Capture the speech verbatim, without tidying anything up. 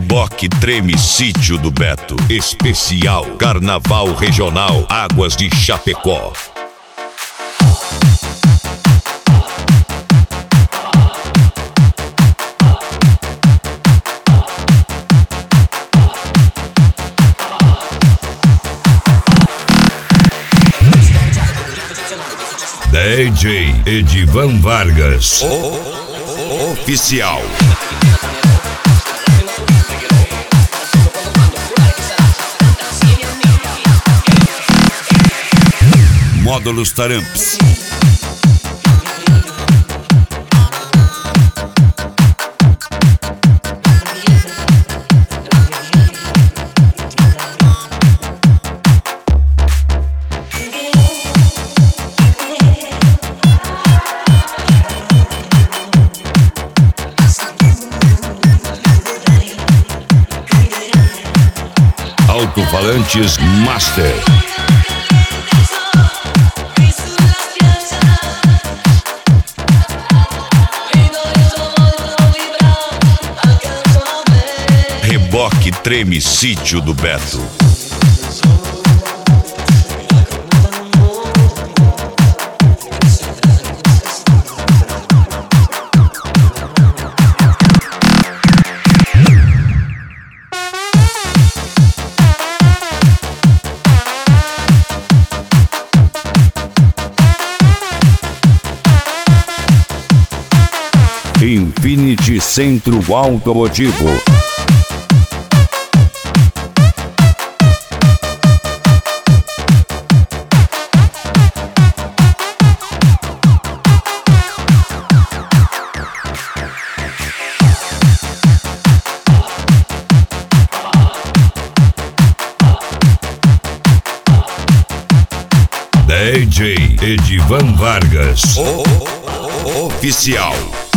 Reboque Treme Sítio do Beto. Especial Carnaval Regional Águas de Chapecó. D J Edivan Vargas, o oficial. Módulos Taramps. Alto-falantes Master. Reboque Treme Sítio do Beto. Infinity Centro Automotivo. D J Edivan Vargas, o oficial.